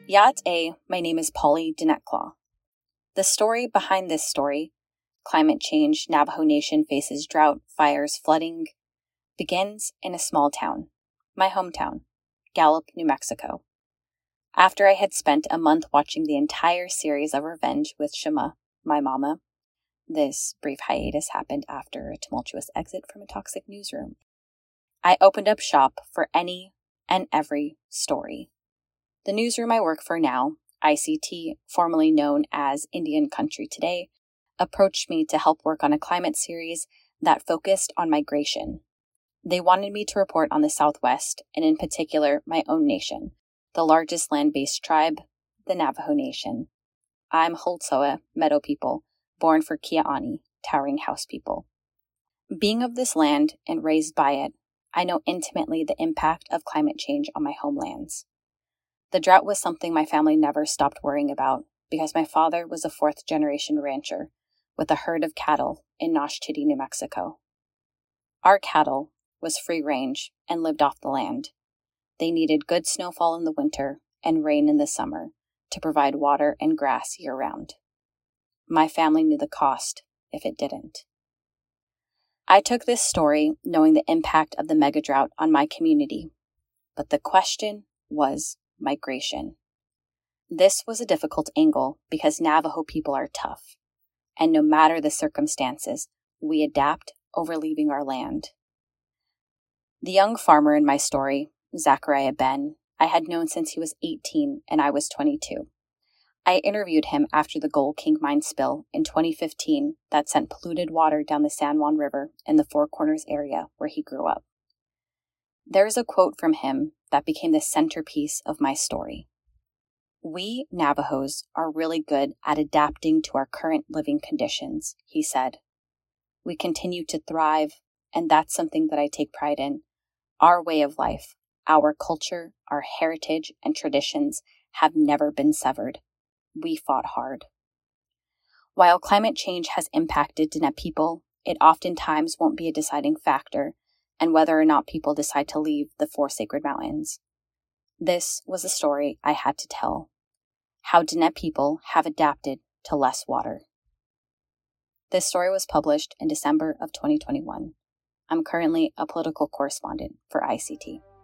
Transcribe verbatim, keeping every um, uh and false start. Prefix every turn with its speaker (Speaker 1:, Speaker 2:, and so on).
Speaker 1: Yat A, my name is Polly Dinetclaw. The story behind this story, climate change, Navajo Nation faces drought, fires, flooding, begins in a small town, my hometown, Gallup, New Mexico. After I had spent a month watching the entire series of Revenge with Shema, my mama, this brief hiatus happened after a tumultuous exit from a toxic newsroom, I opened up shop for any and every story. The newsroom I work for now, I C T, formerly known as Indian Country Today, approached me to help work on a climate series that focused on migration. They wanted me to report on the Southwest, and in particular, my own nation, the largest land-based tribe, the Navajo Nation. I'm Holtsoa, Meadow people, born for Kia'ani, Towering House people. Being of this land and raised by it, I know intimately the impact of climate change on my homelands. The drought was something my family never stopped worrying about because my father was a fourth-generation rancher with a herd of cattle in Nosh Chitty, New Mexico. Our cattle was free range and lived off the land. They needed good snowfall in the winter and rain in the summer to provide water and grass year-round. My family knew the cost if it didn't. I took this story knowing the impact of the mega drought on my community, but the question was migration. This was a difficult angle because Navajo people are tough, and no matter the circumstances, we adapt over leaving our land. The young farmer in my story, Zachariah Ben, I had known since he was eighteen and I was twenty-two. I interviewed him after the Gold King mine spill in twenty fifteen that sent polluted water down the San Juan River in the Four Corners area where he grew up. There is a quote from him that became the centerpiece of my story. "We Navajos are really good at adapting to our current living conditions," he said. "We continue to thrive, and that's something that I take pride in. Our way of life, our culture, our heritage, and traditions have never been severed. We fought hard." While climate change has impacted Diné people, it oftentimes won't be a deciding factor in whether or not people decide to leave the four sacred mountains. This was a story I had to tell. How Diné people have adapted to less water. This story was published in December of twenty twenty-one. I'm currently a political correspondent for I C T.